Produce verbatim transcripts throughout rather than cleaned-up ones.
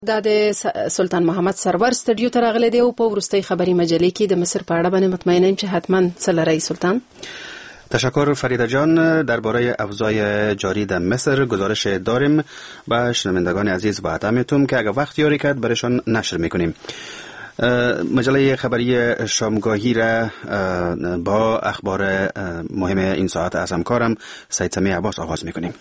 د سلطان محمد سرور استودیو ته راغلی دی او په وروستۍ خبري مجلې کې د مصر په اړه باندې مطمئنه یم چې حتما څه لرئ سلطان. تشکر فریده جان. درباره اوضاع جاری در مصر گزارش داریم با شنوندگان عزیز با اتمتون که اگر وقت یاری کرد برشان نشر میکنیم. مجله خبری شامگاهی را با اخبار مهم این ساعت از همکارم سید سمیع عباس آغاز میکنیم.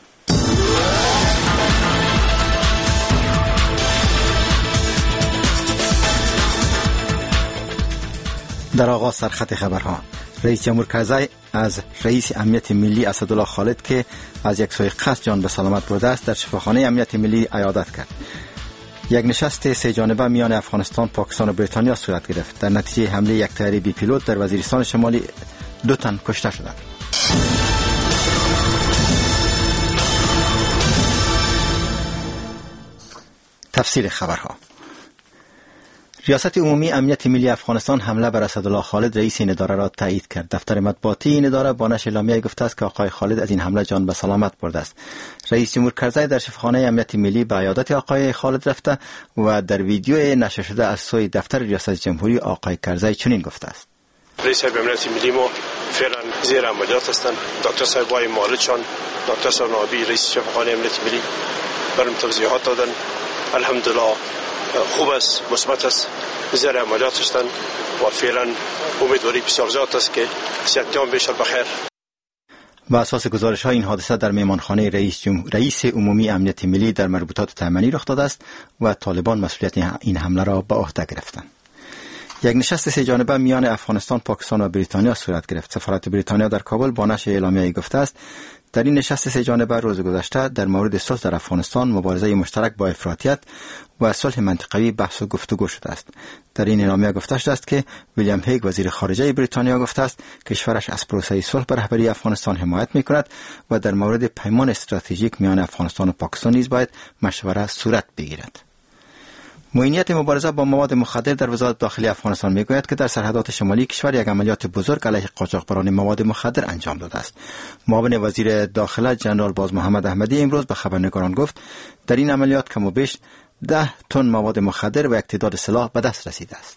در آغاز سرخط خبرها، رئیس جمهور کرزی از رئیس امنیت ملی اسدالله خالد که از یک سوی قصد جان به سلامت برده است در شفاخانه امنیت ملی عیادت کرد. یک نشست سه جانبه میان افغانستان، پاکستان و بریتانیا صورت گرفت. در نتیجه حمله یک طیاره بی پیلوت در وزیرستان شمالی دو تن کشته شدند. تفصیل خبرها. ریاست عمومی امنیت ملی افغانستان حمله بر اسدالله خالد رئیس این اداره را تایید کرد. دفتر مطبوعاتی این اداره با نشر اعلامیه گفته است که آقای خالد از این حمله جان به سلامت برده است. رئیس جمهور کرزی در شفاخانه امنیت ملی به عیادت آقای خالد رفته و در ویدیو نشر شده از سوی دفتر ریاست جمهوری آقای کرزی چنین گفته است: رئیس امنیت ملی ما فعلا زیر عملیات هستند. دکتر صاحب وای مالچان، دکتر سرنابی رئیس شفاخانه امنیت ملی برام توضیحات دادن. الحمدلله خوب است، مثبت است، زیر عملیات هستند و فعلا امیدواری بسیار زیاد است که صحتیان بشه بخیر. با اساس گزارش های این حادثه در میمانخانه رئیس جمهور رئیس عمومی امنیت ملی در مربوطات تأمینی رخ داده است و طالبان مسئولیت این حمله را به عهده گرفتند. یک نشست سه جانبه میان افغانستان، پاکستان و بریتانیا صورت گرفت. سفارت بریتانیا در کابل با نشر اعلامیه‌ای گفته است در این نشست سه جانبه روز گذشته در مورد صلح در افغانستان، مبارزه مشترک با افراطیت و صلح منطقوی بحث و گفتگو شده است. در این اعلامیه گفته شده است که ویلیام هیگ وزیر خارجه بریتانیا گفته است کشورش از پروسه صلح به رهبری افغانستان حمایت می‌کند و در مورد پیمان استراتژیک میان افغانستان و پاکستان نیز باید مشوره صورت بگیرد. معینیت مبارزه با مواد مخدر در وزارت داخلی افغانستان میگوید که در سرحدات شمالی کشور یک عملیات بزرگ علیه قاچاقبران مواد مخدر انجام داده است. معاون وزیر داخله جنرال باز محمد احمدی امروز به خبرنگاران گفت در این عملیات کم و بیش ده تن مواد مخدر و یک تعداد سلاح به دست رسیده است.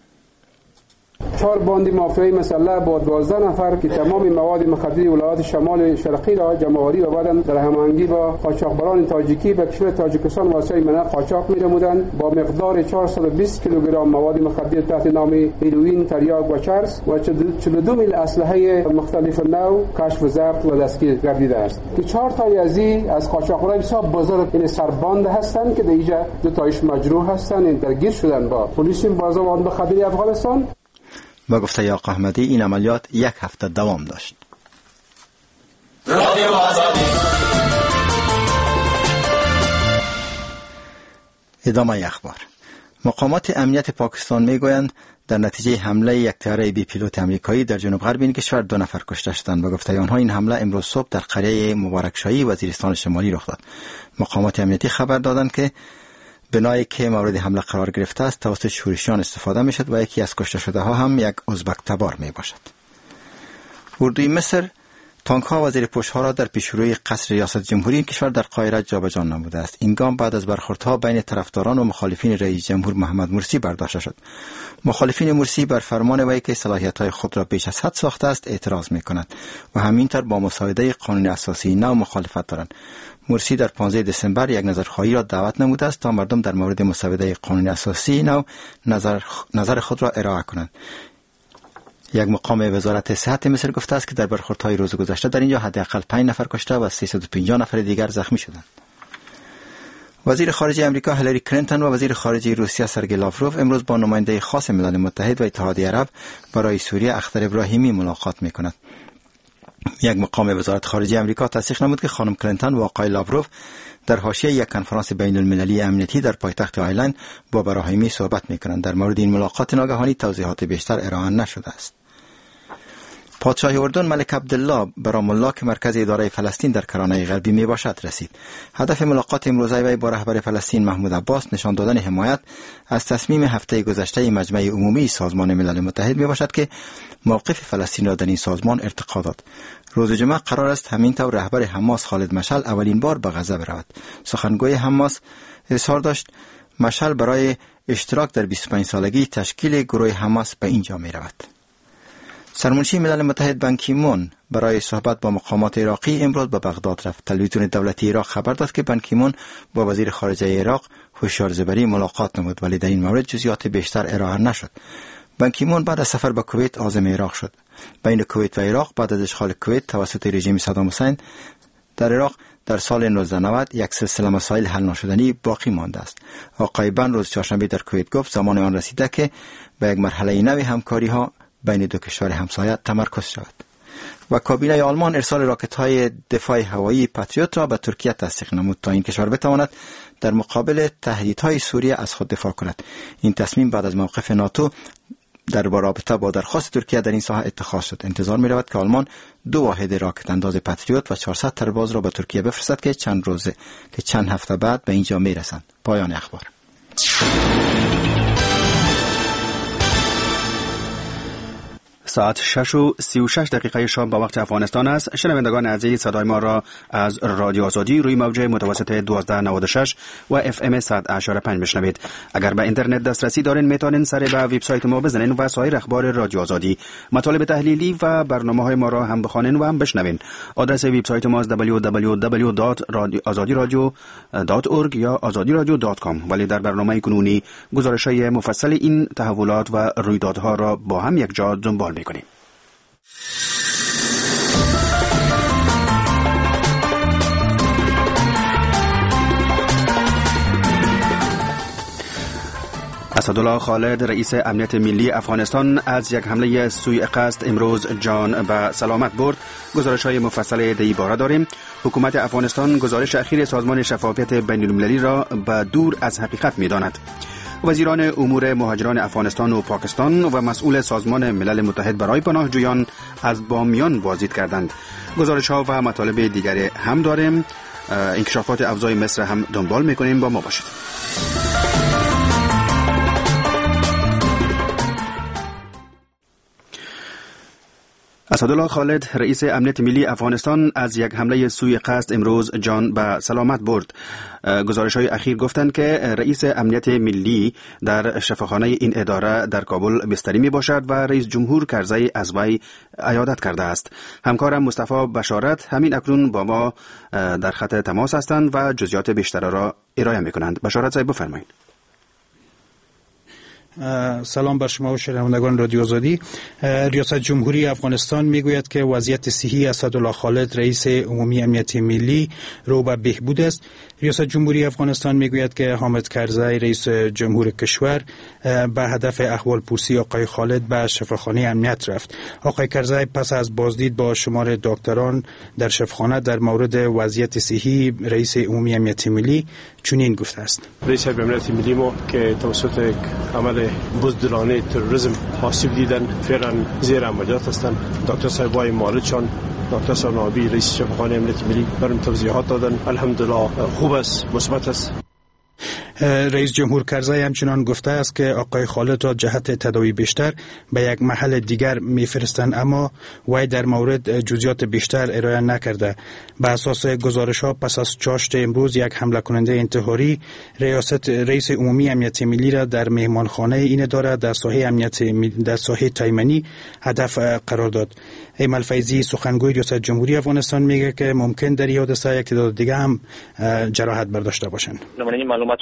چهار باند مافیایی مسلح با دوازده نفر که تمام مواد مخدر ولایات شمال شرقی را جمع‌آوری و بعداً در هماهنگی با قاچاقبران تاجیکی به کشور تاجیکستان واسطه منع قاچاق می‌نمودند با مقدار چهارصد و بیست کیلوگرم مواد مخدر تحت نام هیروئین، تریاک و چرس و چهل و دو میل اسلحه مختلف نوع کشف و ضبط و دستگیر گردیده است که چهار تای از این از قاچاقبران بسیار بزرگ این سرباند هستند که در اینجا دو تایش مجروح هستند، درگیر شدند با پلیس مبارزه با مواد مخدر افغانستان. و گفته آقا احمدی این عملیات یک هفته دوام داشت. ادامه اخبار. مقامات امنیت پاکستان میگویند در نتیجه حمله یک طیاره بی پیلوت آمریکایی در جنوب غرب این کشور دو نفر کشته شدند و گفته آنها این حمله امروز صبح در قریه مبارکشاهی وزیرستان شمالی رخ داد. مقامات امنیتی خبر دادند که بنایی که مورد حمله قرار گرفته است توسط شورشیان استفاده می شد و یکی از کشته شده ها هم یک ازبک تبار می باشد. اردوی مصر تانک ها و زیرپوش ها را در پیشروی قصر ریاست جمهوری این کشور در قاهره جابجا نموده است. این گام بعد از برخوردها بین طرفداران و مخالفین رئیس جمهور محمد مرسی برداشته شد. مخالفین مرسی بر فرمان وی که صلاحیت های خود را بیش از حد ساخته است اعتراض می کنند و همینطور با مساعده قانون اساسی نو مخالفت دارند. مرسی در پانزده دسامبر یک نظرخواهی را دعوت نموده است تا مردم در مورد مساعده قانون اساسی نو نظر, نظر خود را ارائه کنند. یک مقام وزارت صحت مصر گفته است که در برخوردهای روز گذشته در اینجا حداقل پنج نفر کشته و سیصد و پنجاه نفر دیگر زخمی شدند. وزیر خارجه امریکا هیلاری کلینتون و وزیر خارجه روسیه سرگئی لاوروف امروز با نماینده خاص ملل متحد و اتحادیه عرب برای سوریه اختر ابراهیمی ملاقات می‌کند. یک مقام وزارت خارجه امریکا تصدیق نمود که خانم کلینتون و آقای لاوروف در حاشیه یک کنفرانس بین المللی امنیتی در پایتخت آیلند با ابراهیمی صحبت می‌کنند. در مورد این ملاقات ناگهانی توضیحات بیشتر ارائه نشده است. پادشاه اردن ملک عبدالله برام الله که مرکز اداره فلسطین در کرانه غربی می باشد رسید. هدف ملاقات امروزه وی با رهبر فلسطین محمود عباس نشان دادن حمایت از تصمیم هفته گذشته مجمع عمومی سازمان ملل متحد می باشد که موقف فلسطین را در این سازمان ارتقا داد. روز جمعه قرار است همین طور رهبر حماس خالد مشعل اولین بار به غزه برود. سخنگوی حماس اظهار داشت مشعل برای اشتراک در بیست و پنج سالگی تشکیل گروه حماس به اینجا می رود. سرمنشی ملل متحد بان کی مون برای صحبت با مقامات عراقی امروز به بغداد رفت. تلویزیون دولتی عراق خبر داد که بان کی مون با وزیر خارجه عراق هوشیار زبری ملاقات نمود، ولی در این مورد جزئیات بیشتر ارائه نشد. بان کی مون بعد از سفر به کویت عازم عراق شد. بین کویت و عراق بعد از اشغال کویت توسط رژیم صدام حسین در عراق در سال نوزده نود یک سلسله مسائل حل نشدنی باقی مانده است. آقای بن روز چهارشنبه در کویت گفت زمان آن رسیده که به یک مرحله نوی همکاری ها بین دو کشور همسایه تمرکز شود. و کابینه آلمان ارسال راکت های دفاع هوایی پاتریوت را به ترکیه تصدیق نمود تا این کشور بتواند در مقابل تهدیدهای سوریه از خود دفاع کند. این تصمیم بعد از موقف ناتو در رابطه با درخواست ترکیه در این ساحه اتخاذ شد. انتظار می رود که آلمان دو واحد راکت انداز پاتریوت و چهارصد ترباز را به ترکیه بفرستد که چند روزه که چند هفته بعد به اینجا می رسند. پایان اخبار. ساعت شش و سی و شش دقیقه شام به وقت افغانستان است. شنوندگان عزیز صدای ما را از رادیو آزادی روی موج متوسط دوازده نود و شش و اف ام صد و اشاره پنج بشنوید. اگر به اینترنت دسترسی دارین میتونین سر به وبسایت ما بزنین و سایر اخبار رادیو آزادی، مطالب تحلیلی و برنامه‌های ما را هم بخوانین و هم بشنوین. آدرس وبسایت ما است دبلیو دبلیو دبلیو دات آزادی رادیو دات اورگ یا آزادی رادیو دات کام. ولی در برنامه کنونی گزارش‌های مفصل این تحولات و رویدادها را با هم یک جا دنبال می‌کنیم. اسدالله خالد رئیس امنیت ملی افغانستان از یک حمله سوء قصد امروز جان به سلامت برد. گزارش‌های مفصل در این باره داریم. حکومت افغانستان گزارش اخیر سازمان شفافیت بین المللی را به دور از حقیقت می‌داند. وزیران امور مهاجران افغانستان و پاکستان و مسئول سازمان ملل متحد برای پناهجویان از بامیان بازدید کردند. گزارش‌ها و مطالب دیگری هم داریم. انکشافات افزای مصر هم دنبال می‌کنیم. با ما باشید. اسدالله خالد رئیس امنیت ملی افغانستان از یک حمله سوء قصد امروز جان به سلامت برد. گزارش‌های اخیر گفتند که رئیس امنیت ملی در شفاخانه این اداره در کابل بستری می باشد و رئیس جمهور کرزی از وی عیادت کرده است. همکارم مصطفی بشارت همین اکنون با ما در خط تماس هستند و جزئیات بیشتر را ارائه می کنند. بشارت صاحب بفرمایید. سلام بر شما و شنوندگان رادیو آزادی. ریاست جمهوری افغانستان میگوید که وضعیت صحی اسدالله خالد رئیس عمومی امنیت ملی رو به بهبود است. ریاست جمهوری افغانستان میگوید که حامد کرزی رئیس جمهور کشور به هدف احوال پرسی آقای خالد به شفاخانه امنیت رفت. آقای کرزی پس از بازدید با شمار دکتران در شفاخانه در مورد وضعیت صحی رئیس عمومی امنیت ملی چنین گفته است: رئیس امنیت ملی ما که توسط عمل بزدلانه تروریسم آسیب دیدن فعلا زیر عملیات هستند. دکتر صاحبای مالچان، دکتر سرنابی رئیس شفاخانه امنیت ملی برام توضیحات دادن. الحمدلله خوب است، مثبت است. رئیس جمهور کرزی همچنان گفته است که آقای خالد را جهت تداوی بیشتر به یک محل دیگر میفرستند، اما وی در مورد جزئیات بیشتر ارائه نکرده. به اساس گزارش ها پس از چاشت امروز یک حمله کننده انتحاری ریاست رئیس عمومی امنیت ملی را در مهمانخانه این اداره در ساحه امنیت در ساحه تایمنی هدف قرار داد. ایمل فیضی سخنگوی ریاست جمهوری افغانستان میگه که ممکن در این حادثه یک تعداد دیگه هم جراحت برداشته باشند. معلومات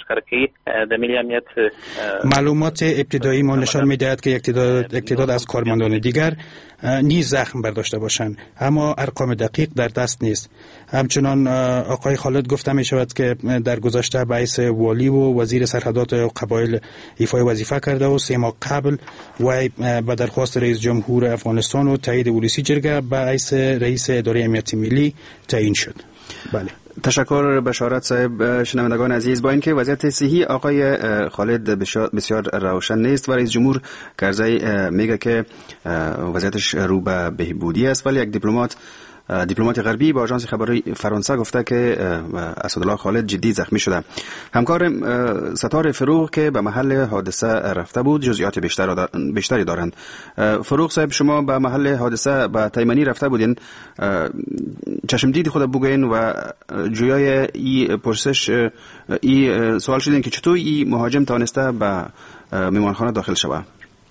معلومات ابتدایی ما نشان می‌دهد که یک تعداد یک تعداد از کارمندان دیگر نیز زخم برداشته باشند، اما ارقام دقیق در دست نیست. همچنان آقای خالد گفته می شود که در گذشته به حیث والی و وزیر سرحدات و قبایل ایفای وظیفه کرده و سه ماه قبل و به درخواست رئیس جمهور افغانستان و تایید ولسی جرگه به حیث رئیس اداره امنیت ملی تعیین شد. بله. تشکر بشارت صاحب. شنوندگان عزیز، با اینکه وضعیت صحی آقای خالد بسیار روشن نیست و رئیس جمهور کرزی میگه که وضعیتش رو به بهبودی است، ولی یک دیپلمات دیپلمات غربی با آژانس خبری فرانسه گفته که اسدالله خالد جدی زخمی شده. همکار ستار فروغ که به محل حادثه رفته بود جزئیات بیشتر بیشتری دارند. فروغ صاحب، شما به محل حادثه به تیمنی رفته بودین، چشم دیدی خود بگوین و جویای ای پرسش ای سوال شدین که چطور ای مهاجم توانسته به میمانخانه داخل شود؟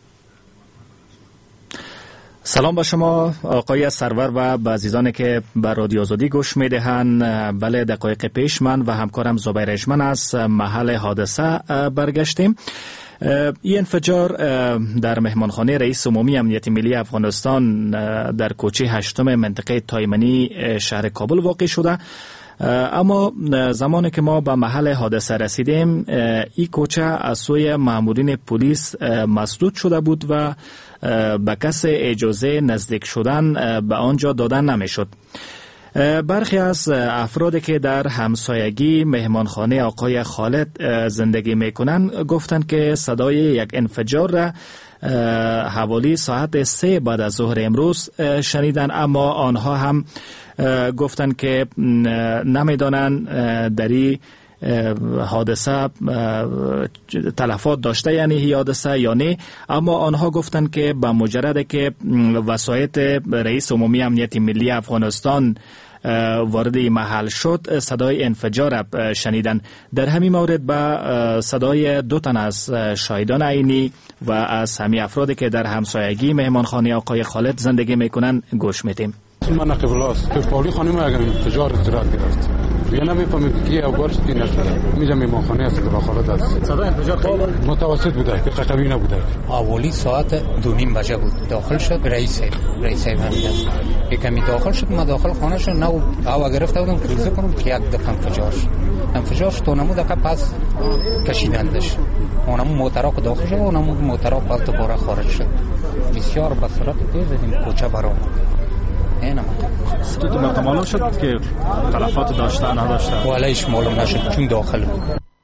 سلام با شما آقای سرور و به عزیزانی که به رادیو آزادی گوش میدهند. بله، دقایق پیش من و همکارم زبیر اجمن از محل حادثه برگشتیم. این انفجار در مهمانخانه رئیس عمومی امنیت ملی افغانستان در کوچه هشتم منطقه تایمنی شهر کابل واقع شده. اما زمانی که ما به محل حادثه رسیدیم، این کوچه از سوی مامورین پلیس مسدود شده بود و به کس اجازه نزدیک شدن به آنجا دادن نمیشد. برخی از افرادی که در همسایگی مهمانخانه آقای خالد زندگی میکنند گفتند که صدای یک انفجار را حوالی ساعت سه بعد از ظهر امروز شنیدن، اما آنها هم گفتند که نمیدانند دری حادثه تلفات داشته یعنی هی حادثه یا نه، اما آنها گفتند که با مجرد که وسایط رئیس عمومی امنیت ملی افغانستان وارد محل شد صدای انفجار شنیدن. در همین مورد به صدای دو تن از شاهدان عینی و از همین افرادی که در همسایگی مهمانخانه آقای خالد زندگی میکنن گوش میدیم. من قبلاست که پاولی خانم اگر انفجار صورت گرفت یا نمیفهمید که او گارش دی نشده میجا میمانخانه است که خالد است. صدای انفجار خیلی متوسط بوده که قوی نبوده. اولی ساعت دو نیم بجه بود داخل شد رئیس رئیس همین یکمی داخل شد. ما داخل خانه شد نو هوا گرفته بودم کلیزه کنم که یک دفعه انفجار شد. انفجار شد اونمو دقیقه پس کشیدندش، اونمو موترا که داخل شد اونمو موترا پس دوباره خارج شد. بسیار به سرعت تیز این کوچه برآمد. اینا تو ما معلوم شد که تلفات داشته نداشته ولیش معلوم نشد چون داخل بود.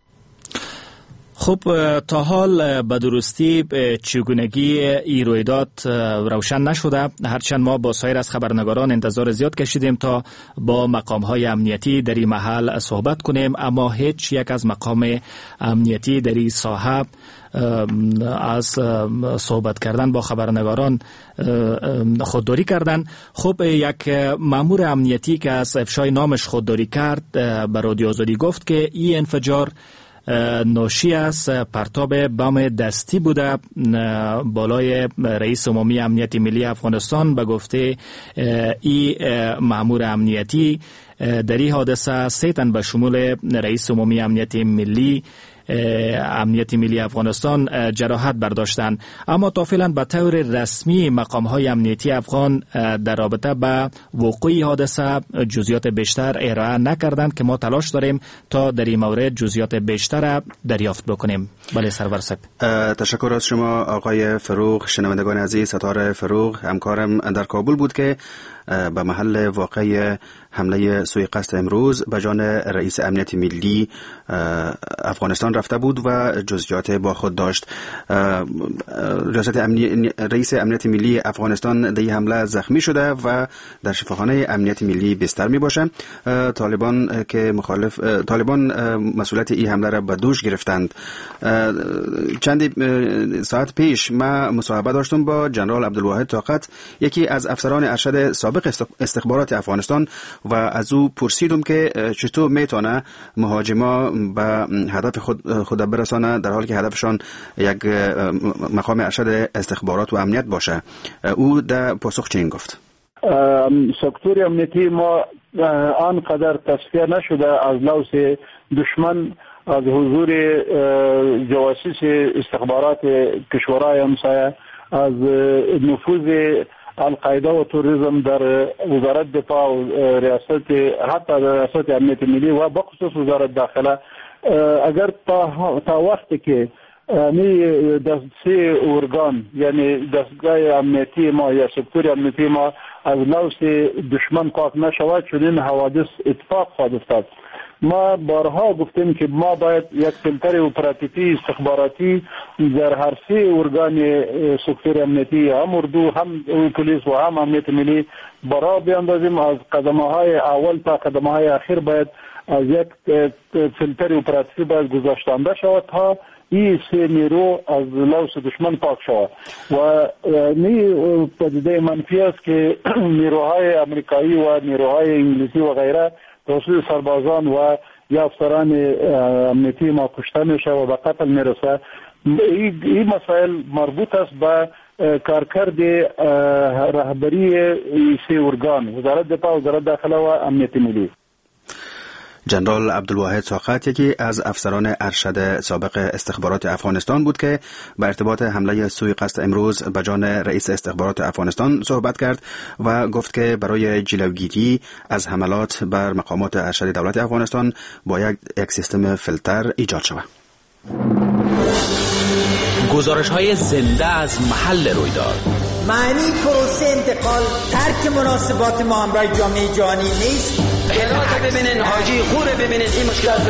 خب تا حال به درستی چگونگی این رویداد روشن نشده، هرچند ما با سایر از خبرنگاران انتظار زیاد کشیدیم تا با مقام‌های امنیتی در این محل صحبت کنیم، اما هیچ یک از مقام امنیتی در این ساحه از صحبت کردن با خبرنگاران خودداری کردن. خب یک مأمور امنیتی که از افشای نامش خودداری کرد به رادیو آزادی گفت که این انفجار ناشی از پرتاب بم دستی بوده بالای رئیس عمومی امنیت ملی افغانستان. به گفته ای مأمور امنیتی در این حادثه سه تن به شمول رئیس عمومی امنیت ملی امنیت ملی افغانستان جراحت برداشتند، اما تا فعلا به طور رسمی مقام‌های امنیتی افغان در رابطه با وقوع حادثه جزئیات بیشتر ارائه نکردند که ما تلاش داریم تا در این مورد جزئیات بیشتر دریافت بکنیم. بله سرور صاحب. تشکر از شما آقای فروغ. شنوندگان عزیز، ستاره فروغ همکارم در کابل بود که به محل واقع حمله سوی قصد امروز به جان رئیس امنیت ملی افغانستان رفته بود و جزئیات با خود داشت. ریاست امنی... رئیس امنیت ملی افغانستان در این حمله زخمی شده و در شفاخانه امنیت ملی بستر می باشه. طالبان که مخالف طالبان مسئولیت این حمله را به دوش گرفتند. چند ساعت پیش ما مصاحبه داشتم با جنرال عبدالواحد طاقت، یکی از افسران ارشد سابق استخبارات افغانستان، و از او پرسیدم که چطور میتونه مهاجما به هدف خود خود برسانه در حالی که هدفشان یک مقام ارشد استخبارات و امنیت باشه. او در پاسخ چنین گفت: سکتور امنیتی ما آنقدر تصفیه نشده از لوث دشمن از حضور جواسیس استخبارات کشورهای همسایه، از نفوذ القاعده و تروریسم در وزارت دفاع و ریاست حتی ریاست امنیت ملی و بخصوص وزارت داخله. اگر تا, تا وقتی که می دسته ارگان یعنی دستگاه امنیتی ما یا سکتور امنیتی ما از لوس دشمن پاک نشود، چون این حوادث اتفاق خواهد افتاد. ما بارها گفتیم که ما باید یک فیلتر اپراتیوی استخباراتی در هر سه ارگان سکتور امنیتی، هم اردو، هم پلیس و هم امنیت ملی برا بیاندازیم. از قدمه های اول تا قدمه های اخیر باید از یک فیلتر اپراتیوی باید گذاشتنده شود تا این سه نیرو از لوس دشمن پاک شود. و نی پدیده منفی است که نیروهای امریکایی و نیروهای انگلیسی و غیره توسط سربازان و یا افسران امنیتی ما کشته میشه و به قتل میرسه. این مسائل مربوط است به کارکرد رهبری سه ارگان، وزارت دفاع، وزارت داخله و امنیت ملی. جنرال عبدالواحد ساخت یکی از افسران ارشد سابق استخبارات افغانستان بود که به ارتباط حمله سوی قصد امروز به جان رئیس استخبارات افغانستان صحبت کرد و گفت که برای جلوگیری از حملات بر مقامات ارشد دولت افغانستان باید یک سیستم فیلتر ایجاد شود. گزارش های زنده از محل رویداد. معنی پروسه انتقال ترک مناسبات ما همراه جامعه جهانی نیست. خیرات ببینین، حاجی خوره ببینین، این مشکل است.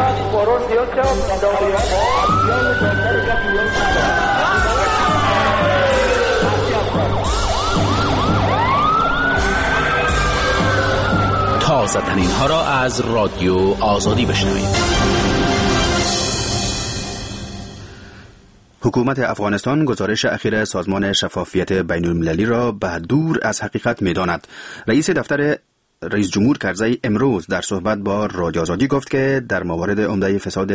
تازه ترین ها را از رادیو آزادی بشنوید. حکومت افغانستان گزارش اخیر سازمان شفافیت بین المللی را به دور از حقیقت می‌داند. رئیس دفتر رئیس جمهور کرزی امروز در صحبت با رادیو آزادی گفت که در موارد عمده فساد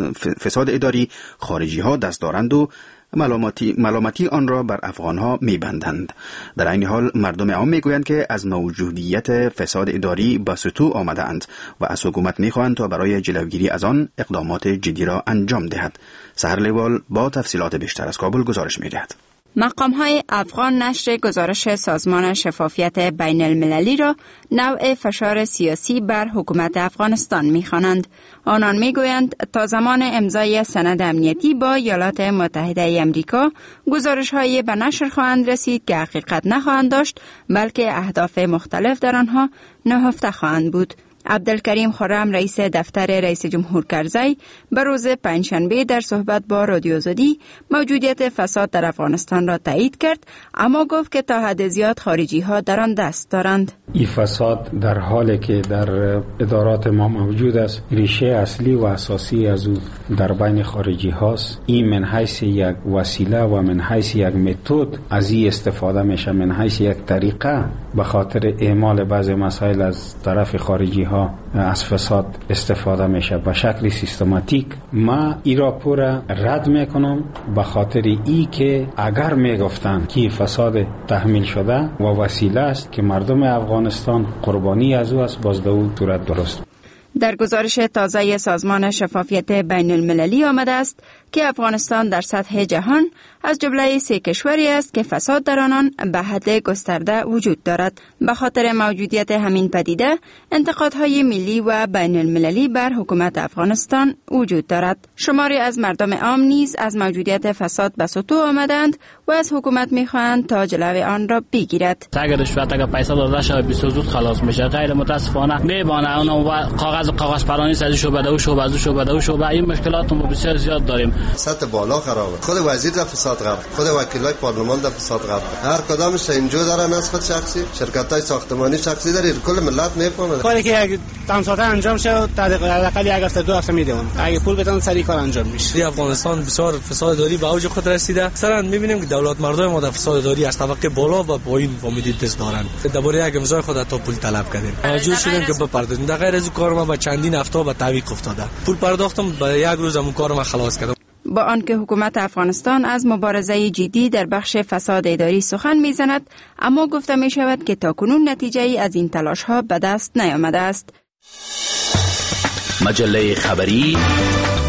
فساد اداری خارجی ها دست دارند و ملامتی, ملامتی آن را بر افغانها میبندند. در این حال مردم عام میگویند که از موجودیت فساد اداری به سطوح آمده اند و از حکومت میخواهند تا برای جلوگیری از آن اقدامات جدی را انجام دهد. سحر لیوال با تفصیلات بیشتر از کابل گزارش میدهد. مقام‌های افغان نشر گزارش سازمان شفافیت بین المللی را نوع فشار سیاسی بر حکومت افغانستان می‌خوانند. آنان می‌گویند تا زمان امضای سند امنیتی با ایالات متحده آمریکا گزارش‌های به نشر خواهند رسید که حقیقت نخواهند داشت، بلکه اهداف مختلف در آنها نهفته خواهند بود. عبدالکریم خرم رئیس دفتر رئیس جمهور کرزی به روز پنجشنبه در صحبت با رادیو آزادی موجودیت فساد در افغانستان را تایید کرد، اما گفت که تا حد زیاد خارجی ها در آن دست دارند. این فساد در حالی که در ادارات ما موجود است، ریشه اصلی و اساسی از او در بین خارجی هاست. این من حیث یک وسیله و من حیث یک متد از این استفاده میشه، من حیث یک طریقه به خاطر اعمال بعض مسائل از طرف خارجی ها از فساد استفاده میشه به شکل سیستماتیک. ما ای را پورا رد میکنم به خاطر ای که اگر میگفتن که فساد تحمیل شده و وسیله است که مردم افغانستان قربانی از او است، باز دو صورت درست. در گزارش تازه سازمان شفافیت بین المللی آمده است که افغانستان در سطح جهان از جمله سه کشوری است که فساد در آنان به حد گسترده وجود دارد. به خاطر موجودیت همین پدیده، انتقادهای ملی و بین المللی بر حکومت افغانستان وجود دارد. شماری از مردم عام نیز از موجودیت فساد به سطوح آمدند و از حکومت می‌خواهند تا جلوی آن را بگیرد. اگر رشوت اگر پیسه داده شه بیست زود خلاص میشه، غیر متاسفانه میبانه اون و کاغذ کاغذ پرانی از شعبه و شعبه از شعبه و شعبه این مشکلات ما بسیار زیاد داریم. سطح بالا خرابه، خود وزیر در فساد غرق، خود وکیلای پارلمان در فساد غرق، هر کدامش اینجا دارن از خود شخصی، شرکت‌های ساختمانی شخصی داره، کل ملت میفهمه. کاری که اگه تمام ساعت انجام شه تا حداقل یک هفته دو هفته میدون، اگه پول بدن سریع کار انجام میشه. افغانستان بسیار فساد داری به اوج خود رسیده. سران میبینیم که دولت مردم ما در فساد داری از طبقه بالا و پایین فهمیدید دست دارن. درباره یک امضای خود تا پول طلب کردیم. مجبور شدیم که بپردازیم. در غیر از کار ما با چندین هفته با تعویق افتاده. پول پرداختم با یک روز همون کارو ما خلاص کردم. با آنکه حکومت افغانستان از مبارزه جدی در بخش فساد اداری سخن میزند، اما گفته می شود که تاکنون نتیجه ای از این تلاش ها به دست نیامده است. مجله خبری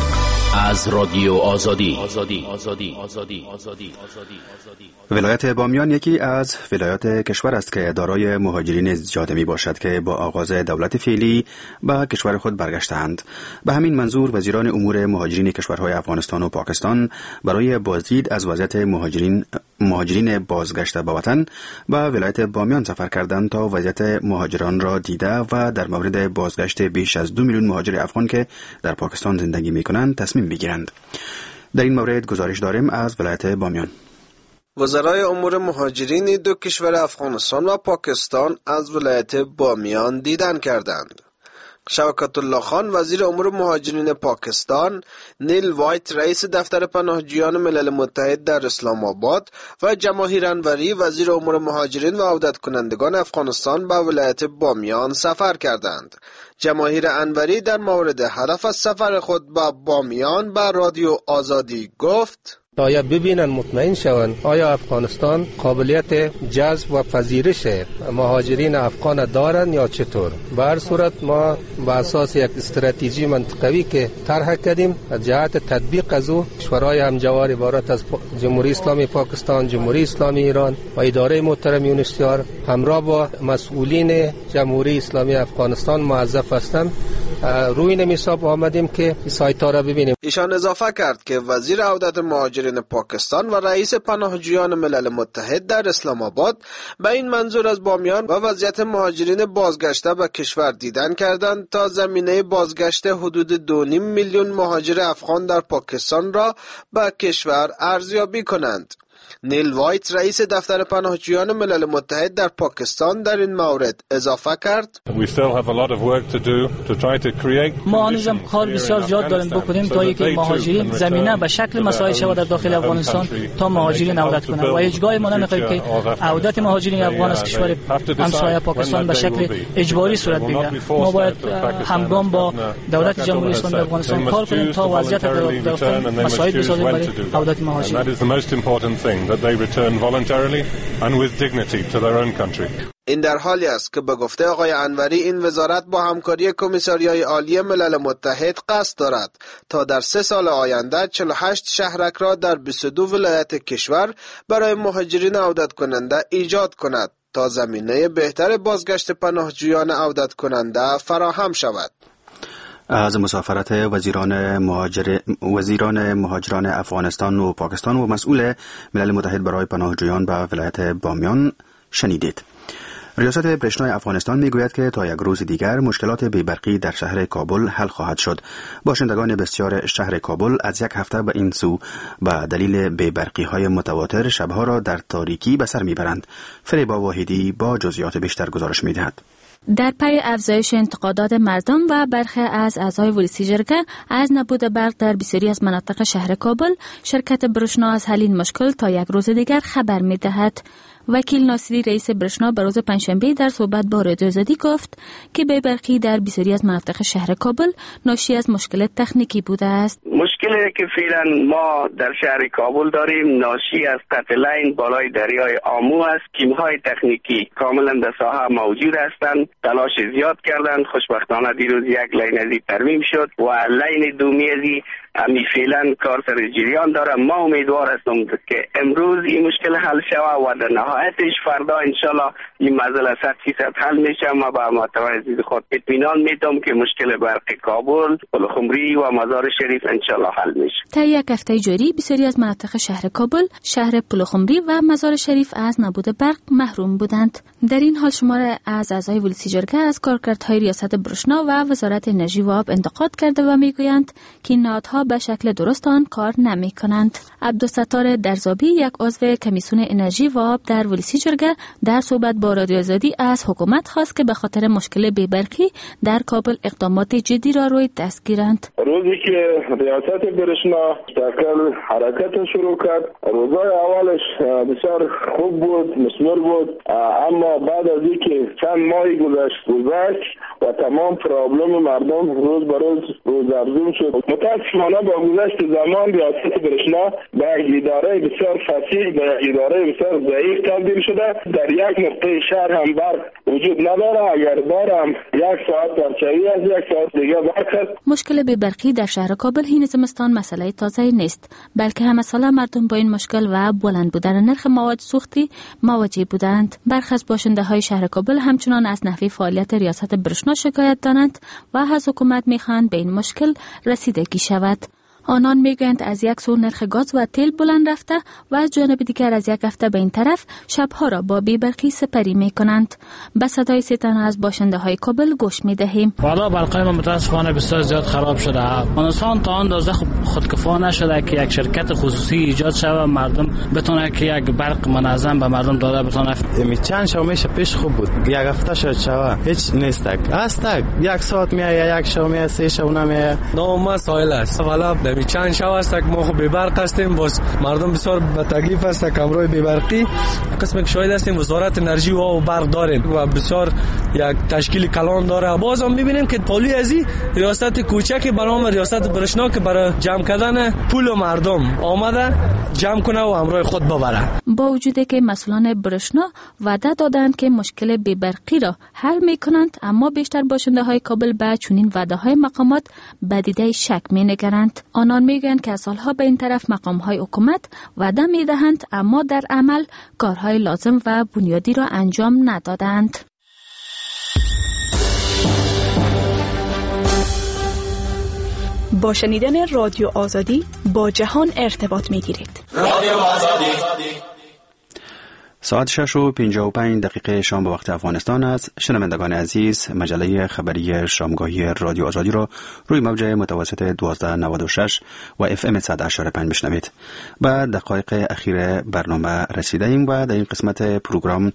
از رادیو آزادی. آزادی آزادی آزادی آزادی آزادی. ولایت بامیان یکی از ولایات کشور است که دارای مهاجرین زیاد می باشد که با آغاز دولت فعلی به کشور خود برگشتند. به همین منظور وزیران امور مهاجرین کشورهای افغانستان و پاکستان برای بازدید از وضعیت مهاجرین مهاجرین بازگشته به وطن به ولایت بامیان سفر کردند تا وضعیت مهاجران را دیده و در مورد بازگشت بیش از دو میلیون مهاجر افغان که در پاکستان زندگی می کنند تصمیم بگیرند. در این مورد گزارش داریم از ولایت بامیان. وزرای امور مهاجرین دو کشور افغانستان و پاکستان از ولایت بامیان دیدن کردند. شوکت الله خان وزیر امور مهاجرین پاکستان، نیل وایت رئیس دفتر پناهجویان ملل متحد در اسلام آباد و جماهیر انوری وزیر امور مهاجرین و عودت کنندگان افغانستان به ولایت بامیان سفر کردند. جماهیر انوری در مورد هدف از سفر خود به بامیان به رادیو آزادی گفت: آیا ببینن مطمئن شوند آیا افغانستان قابلیت جذب و پذیرش مهاجرین افغان دارند یا چطور. به هر صورت ما به اساس یک استراتژی منطقوی که طرح کردیم جهت تطبیق از او کشورهای همجوار عبارت از جمهوری اسلامی پاکستان، جمهوری اسلامی ایران و اداره محترم یونسیار همراه با مسئولین جمهوری اسلامی افغانستان موظف هستند روی این حساب آمدیم که سایت ها را ببینیم. ایشان اضافه کرد که وزیر عودت مهاجرین پاکستان و رئیس پناهجویان ملل متحد در اسلام آباد به این منظور از بامیان و وضعیت مهاجرین بازگشته به کشور دیدن کردند تا زمینه بازگشت حدود دو نیم میلیون مهاجر افغان در پاکستان را به کشور ارزیابی کنند. نیل وایت رئیس دفتر پناهجویان ملل متحد در پاکستان در این مورد اضافه کرد: ما هنوزم کار بسیار زیاد داریم بکنیم تا اینکه مهاجرین زمینه به شکل مساعی شود در داخل افغانستان تا مهاجرین عودت کنند و هیچگاه ما نمیخواهیم که عودت مهاجرین افغان از کشور همسایه پاکستان به شکل اجباری صورت بگیرد. ما باید همگام با دولت جمهوری اسلامی افغانستان کار کنیم تا وضعیت در داخل مساعی بسازیم برای عودت مهاجرین. that they return voluntarily and with dignity to their own country. این در حالی است که به گفته آقای انوری این وزارت با همکاری کمیساریای عالی ملل متحد قصد دارد تا در سه سال آینده چهل و هشت شهرک را در بیست و دو ولایت کشور برای مهاجرین عودت کننده ایجاد کند تا زمینه بهتر بازگشت پناهجویان عودت کننده فراهم شود. از مسافرت وزیران مهاجر وزیران مهاجران افغانستان و پاکستان و مسئول ملل متحد برای پناهجویان به ولایت بامیان شنیدید. ریاست برشنای افغانستان میگوید که تا یک روز دیگر مشکلات بی‌برقی در شهر کابل حل خواهد شد. باشندگان بسیار شهر کابل از یک هفته به این سو به دلیل بی‌برقی‌های متواتر شبها را در تاریکی به سر میبرند. فریبا واحدی با جزئیات بیشتر گزارش میدهد. در پی افزایش انتقادات مردم و برخی از اعضای ولسی جرگه از نبود برق در بسیاری از مناطق شهر کابل، شرکت برشنا از حل این مشکل تا یک روز دیگر خبر می‌دهد. وکیل ناصری رئیس برشنا به روز پنجشنبه در صحبت با رادیو آزادی گفت که بی‌برقی در بسیاری از مناطق شهر کابل ناشی از مشکل تکنیکی بوده است. مشکلی که فعلا ما در شهر کابل داریم ناشی از قطع لین بالای دریای آمو است. تیم‌های تکنیکی کاملا در ساحه موجود هستند، تلاش زیاد کردند. خوشبختانه دیروز یک لین ازی ترمیم شد و لین دومی امی فعلا کار سر جریان داره. ما امیدوار هستم که امروز این مشکل حل شود و در نهایتش فردا انشالله این مسئله صد فیصد حل میشه. ما با مطمئن عزیز خود اطمینان میدم که مشکل برق کابل، پلخمری و مزار شریف انشالله حل میشه. تا یک هفته جاری بسیاری از مناطق شهر کابل، شهر پلخمری و مزار شریف از نبود برق محروم بودند. در این حال شمار از اعضای ولسی جرگه از کارکردهای ریاست برشنا و وزارت انرژی و آب انتقاد کرده و میگویند که این نهادها به شکل درست آن کار نمی کنند. عبدالستار درزابی یک عضو کمیسیون انرژی و آب در ولسی جرگه در صحبت با رادیو آزادی از حکومت خواست که به خاطر مشکل بی‌برقی در کابل اقدامات جدی را روی دست گیرند. روزی که ریاست برشنا مستقل حرکت شروع کرد، روزای اولش بسیار خوب بود، مثمر بود، اما اما بعد از اینکه چند ماهی گذشت گذشت و تمام پرابلم مردم روز به روز روزافزون شد. متاسفانه با گذشت زمان ریاست برشنا به یک اداره بسیار فسیح، به یک اداره بسیار ضعیف تبدیل شده. در یک نقطه شهر هم برق وجود نداره، اگر دارم یک ساعت پرچوی از یک ساعت دیگه برق. مشکل بی برقی در شهر کابل این زمستان مسئله تازه نیست، بلکه همه ساله مردم با این مشکل و بلند بودن نرخ مواد سوختی مواجه بودند. برخی از باشنده های شهر کابل همچنان از نحوه فعالیت ریاست برشنا شکایت دارند و از حکومت میخواهند به این مشکل رسیدگی شود. آنان میگویند از یک سو نرخ گاز و تیل بلند رفته و از جانب دیگر از یک هفته به این طرف شبها را با بی‌برقی سپری میکنند. به صدای سه تن از باشنده های کابل گوش میدهیم. والا برقی ما متاسفانه بسیار زیاد خراب شده. افغانستان تا اندازه خودکفا نشده که یک شرکت خصوصی ایجاد شود مردم بتونه که یک برق منظم به مردم داده بتونه. می چند شو میشه پیش خوب بود، یک هفته شد شوا هیچ نیست. است یک ساعت میای، یک شو میای، سه شو نمیای. نام ما سایل است. والا می چند شو است که ما خب بی‌برق هستیم، باز مردم بسیار به تکلیف است که امروز بی‌برقی. قسم که شاهد هستیم وزارت انرژی و برق داریم و بسیار یک تشکیل کلان داره. باز هم می‌بینیم که پولی ازی ریاست کوچکی به نام ریاست برشنا که برای جمع کردن پول مردم آمده جمع کنه و امروز خود ببره. با وجودی که مسئولان برشنا وعده دادند که مشکل بی‌برقی را حل می‌کنند، اما بیشتر باشنده های کابل به چنین وعده‌های مقامات به دیده شک می‌نگرند. آنان میگویند که سالها به این طرف مقام‌های حکومت وعده می‌دهند اما در عمل کارهای لازم و بنیادی را انجام ندادند. با شنیدن رادیو آزادی با جهان ارتباط می‌گیرید. رادیو آزادی. ساعت شش و پنجاه و پنج دقیقه شام به وقت افغانستان است. شنوندگان عزیز، مجله خبری شامگاهی رادیو آزادی را روی موج متوسط دوازده نود و شش و اف ام صد و هشت و پنج بشنوید. با دقایق اخیر برنامه رسیده ایم و در این قسمت پروگرام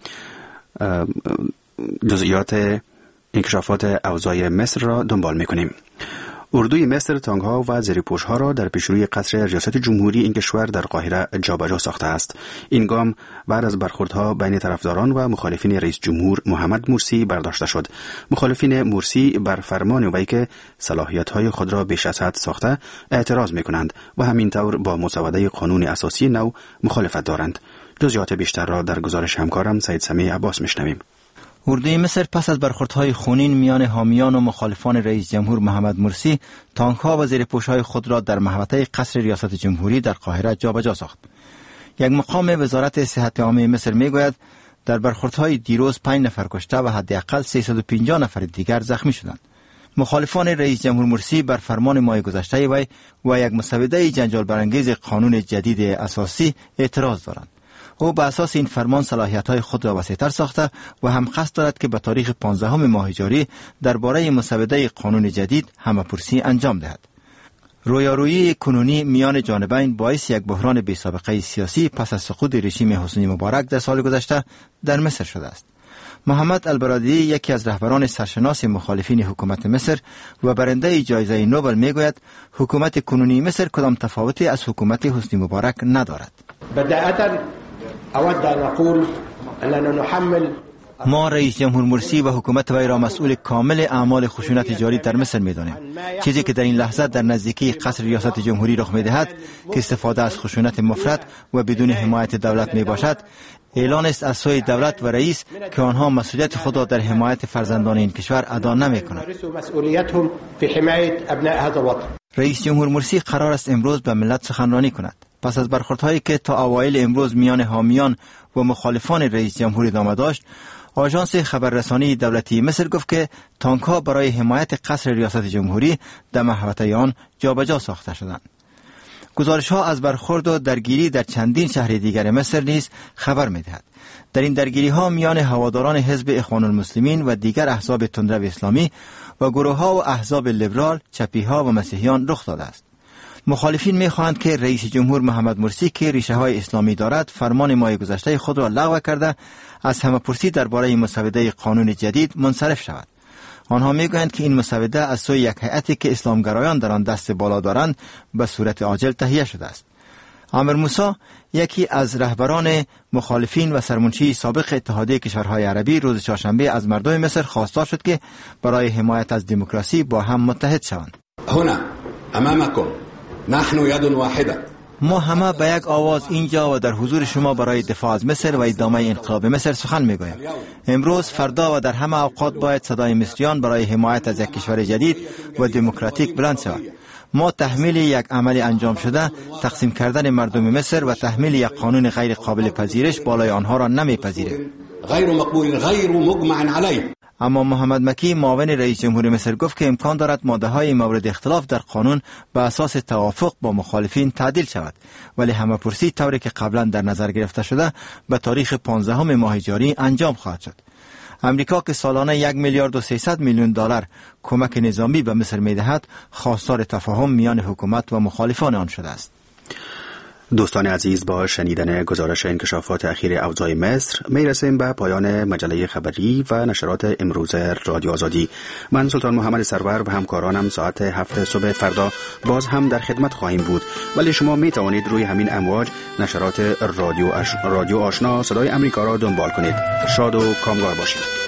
جزئیات انکشافات اوضاع مصر را دنبال می‌کنیم. اردوی مصر تانک‌ها و زیرپوش‌ها را در پیشروی قصر ریاست جمهوری این کشور در قاهره جابجا ساخته است. این گام بعد از برخوردها بین طرفداران و مخالفین رئیس جمهور محمد مرسی برداشته شد. مخالفین مرسی بر فرمان وی که صلاحیت‌های خود را بیش از حد ساخته اعتراض می‌کنند و همینطور با مسوده قانون اساسی نو مخالفت دارند. جزئیات بیشتر را در گزارش همکارم سید سمیع عباس می‌شنویم. اردوی مصر پس از برخوردهای خونین میان حامیان و مخالفان رئیس جمهور محمد مرسی تانک‌ها و زیرپوش‌های خود را در محوطه قصر ریاست جمهوری در قاهره جابجا ساخت. یک مقام وزارت صحت عامه مصر میگوید در برخوردهای دیروز پنج نفر کشته و حداقل سیصد و پنجاه نفر دیگر زخمی شدند. مخالفان رئیس جمهور مرسی بر فرمان ماه گذشته وی و یک مسوده جنجال برانگیز قانون جدید اساسی اعتراض دارند. او به اساس این فرمان صلاحیت‌های خود را وسیع‌تر ساخته و هم قصد دارد که به تاریخ پانزدهم ماه جاری درباره مسوده قانون جدید همه‌پرسی انجام دهد. رویارویی کنونی میان جانبین باعث یک بحران بی‌سابقه سیاسی پس از سقوط رژیم حسنی مبارک در سال گذشته در مصر شده است. محمد البرادعی یکی از رهبران سرشناس مخالفین حکومت مصر و برنده جایزه نوبل میگوید حکومت کنونی مصر کدام تفاوتی از حکومت حسنی مبارک ندارد. بداية أود أن أقول أننا نحمل ما رئیس جمهور مرسی و حکومت وی را مسئول کامل اعمال خشونت جاری در مصر می‌دانیم. چیزی که در این لحظه در نزدیکی قصر ریاست جمهوری رخ می‌دهد که استفاده از خشونت مفرط و بدون حمایت دولت میباشد، اعلان است از سوی دولت و رئیس که آنها مسئولیت خود را در حمایت فرزندان این کشور ادا نمی‌کنند. رئیس جمهور مرسی قرار است امروز به ملت سخنرانی کند. پس از برخوردهایی که تا اوایل امروز میان حامیان و مخالفان رئیس جمهور ادامه داشت، آژانس خبررسانی دولتی مصر گفت که تانک‌ها برای حمایت قصر ریاست جمهوری در محوطه آن جابجا ساخته شدند. گزارش‌ها از برخورد و درگیری در چندین شهر دیگر مصر نیز خبر می‌دهد. در این درگیری‌ها میان هواداران حزب اخوان المسلمین و دیگر احزاب تندرو اسلامی و گروه‌ها و احزاب لیبرال، چپی‌ها و مسیحیان رخ داده است. مخالفین می‌خواهند که رئیس جمهور محمد مرسی که ریشه‌های اسلامی دارد فرمان ماه گذشته خود را لغو کرده از همه‌پرسی درباره مسوده قانون جدید منصرف شود. آنها میگویند که این مسوده از سوی یک هیئتی که اسلامگرایان در آن دست بالا دارند به صورت عاجل تهیه شده است. عامر موسی یکی از رهبران مخالفین و سرمنشی سابق اتحادیه کشورهای عربی روز چهارشنبه از مردم مصر خواستار شد که برای حمایت از دموکراسی با هم متحد شوند. هنا امامكم نحن يد واحده. ما همه به یک آواز اینجا و در حضور شما برای دفاع از مصر و ادامه انقلاب مصر سخن میگویم. امروز، فردا و در همه اوقات باید صدای مصریان برای حمایت از یک کشور جدید و دموکراتیک بلند شود. ما تحمیل یک عمل انجام شده، تقسیم کردن مردم مصر و تحمیل یک قانون غیر قابل پذیرش بالای آنها را نمیپذیریم. غیر مقبول، غیر مجمع علیه. اما محمد مکی معاون رئیس جمهور مصر گفت که امکان دارد ماده‌های مورد اختلاف در قانون به اساس توافق با مخالفین تعدیل شود، ولی همه‌پرسی طوری که قبلا در نظر گرفته شده به تاریخ پانزدهم ماه جاری انجام خواهد شد. امریکا که سالانه یک میلیارد و سیصد میلیون دلار کمک نظامی به مصر می‌دهد، خواستار تفاهم میان حکومت و مخالفان آن شده است. دوستان عزیز، با شنیدن گزارش انکشافات اخیر اوضاع مصر می رسیم به پایان مجله خبری و نشرات امروز رادیو آزادی. من سلطان محمد سرور و همکارانم ساعت هفت صبح فردا باز هم در خدمت خواهیم بود، ولی شما می توانید روی همین امواج نشرات رادیو, اش... رادیو آشنا صدای امریکا را دنبال کنید. شاد و کامگار باشید.